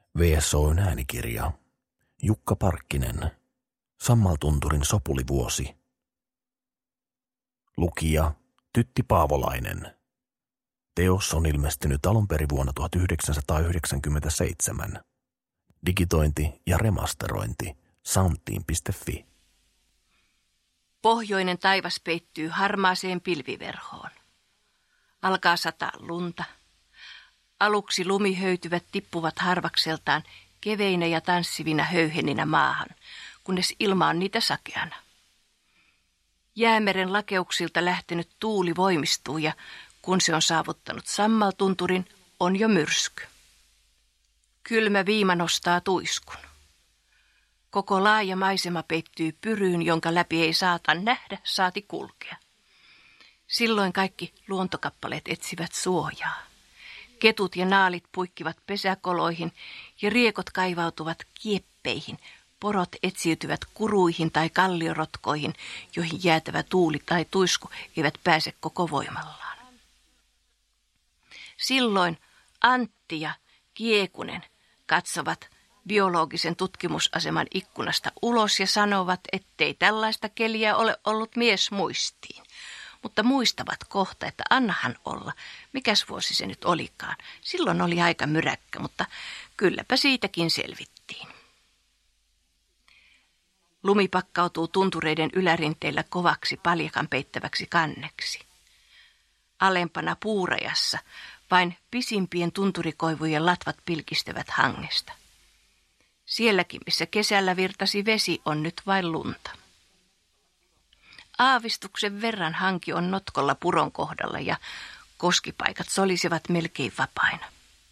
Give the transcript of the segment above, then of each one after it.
VSO:n äänikirja. Jukka Parkkinen. Sammaltunturin sopulivuosi. Lukija Tytti Paavolainen. Teos on ilmestynyt alunperin vuonna 1997. Digitointi ja remasterointi soundteam.fi. Pohjoinen taivas peittyy harmaaseen pilviverhoon. Alkaa sataa lunta. Aluksi lumihöytyvät tippuvat harvakseltaan keveinä ja tanssivina höyheninä maahan, kunnes ilma on niitä sakeana. Jäämeren lakeuksilta lähtenyt tuuli voimistuu ja kun se on saavuttanut Sammaltunturin, on jo myrsky. Kylmä viima nostaa tuiskun. Koko laaja maisema peittyy pyryyn, jonka läpi ei saata nähdä, saati kulkea. Silloin kaikki luontokappaleet etsivät suojaa. Ketut ja naalit puikkivat pesäkoloihin ja riekot kaivautuvat kieppeihin. Porot etsiytyvät kuruihin tai kalliorotkoihin, joihin jäätävä tuuli tai tuisku eivät pääse koko voimallaan. Silloin Antti ja Kiekunen katsovat biologisen tutkimusaseman ikkunasta ulos ja sanovat, ettei tällaista keliä ole ollut miesmuistiin. Mutta muistavat kohta, että annahan olla. Mikäs vuosi se nyt olikaan? Silloin oli aika myräkkä, mutta kylläpä siitäkin selvittiin. Lumi pakkautuu tuntureiden ylärinteillä kovaksi paljakan peittäväksi kanneksi. Alempana puurajassa vain pisimpien tunturikoivujen latvat pilkistävät hangesta. Sielläkin, missä kesällä virtasi vesi, on nyt vain lunta. Aavistuksen verran hanki on notkolla puron kohdalla ja koskipaikat solisivat melkein vapaina.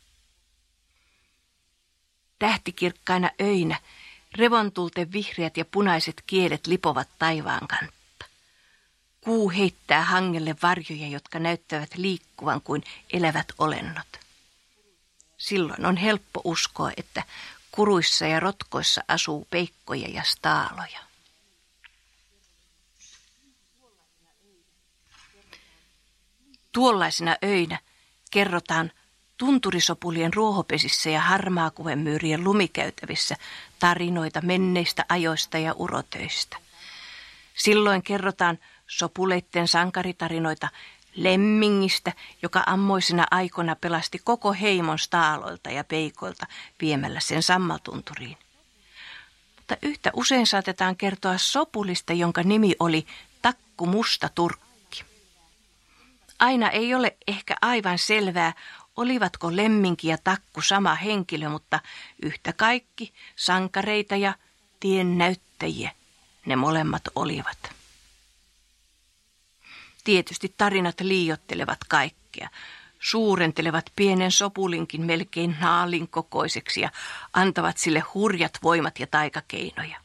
Tähtikirkkaina öinä revontulten vihreät ja punaiset kielet lipovat taivaan kantta. Kuu heittää hangelle varjoja, jotka näyttävät liikkuvan kuin elävät olennot. Silloin on helppo uskoa, että kuruissa ja rotkoissa asuu peikkoja ja staaloja. Tuollaisina öinä kerrotaan tunturisopulien ruohopesissä ja harmaakuvemyyrien lumikäytävissä tarinoita menneistä ajoista ja urotöistä. Silloin kerrotaan sopuleitten sankaritarinoita lemmingistä, joka ammoisina aikoina pelasti koko heimon staaloilta ja peikoilta viemällä sen Sammaltunturiin. Mutta yhtä usein saatetaan kertoa sopulista, jonka nimi oli Takku Musta Turkki. Aina ei ole ehkä aivan selvää, olivatko lemminki ja takku sama henkilö, mutta yhtä kaikki sankareita ja tiennäyttäjiä ne molemmat olivat. Tietysti tarinat liioittelevat kaikkea, suurentelevat pienen sopulinkin melkein naalin kokoiseksi ja antavat sille hurjat voimat ja taikakeinoja.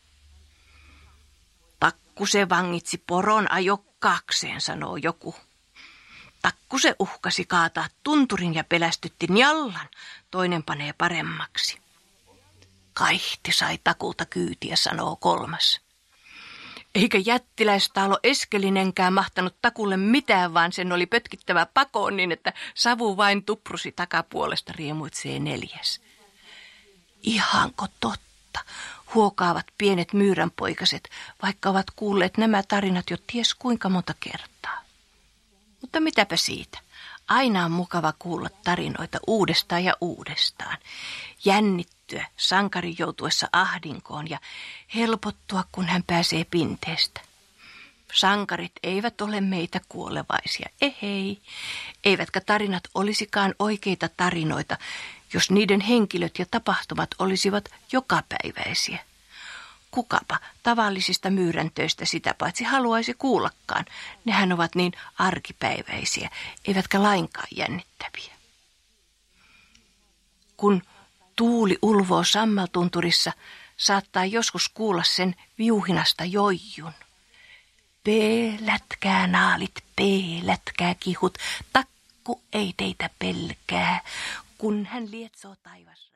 Takku se vangitsi poron ajokkaakseen, sanoo joku. Takku se uhkasi kaataa tunturin ja pelästytti njallan, toinen panee paremmaksi. Kaihti sai Takulta kyytiä, sanoo kolmas. Eikä jättiläistaalo Eskelinenkään mahtanut Takulle mitään, vaan sen oli pötkittävä pakoon niin, että savu vain tuprusi takapuolesta, riemuitsee neljäs. Ihanko totta, huokaavat pienet myyränpoikaset, vaikka ovat kuulleet nämä tarinat jo ties kuinka monta kertaa. Mutta mitäpä siitä? Aina on mukava kuulla tarinoita uudestaan ja uudestaan. Jännittyä sankarin joutuessa ahdinkoon ja helpottua, kun hän pääsee pinteestä. Sankarit eivät ole meitä kuolevaisia, ehei. Eivätkä tarinat olisikaan oikeita tarinoita, jos niiden henkilöt ja tapahtumat olisivat jokapäiväisiä. Kukapa tavallisista myyräntöistä sitä paitsi haluaisi kuullakaan. Nehän ovat niin arkipäiväisiä, eivätkä lainkaan jännittäviä. Kun tuuli ulvoo Sammaltunturissa, saattaa joskus kuulla sen viuhinasta joijun. P-lätkää naalit, P-lätkää kihut, takku ei teitä pelkää, kun hän lietsoo taivas.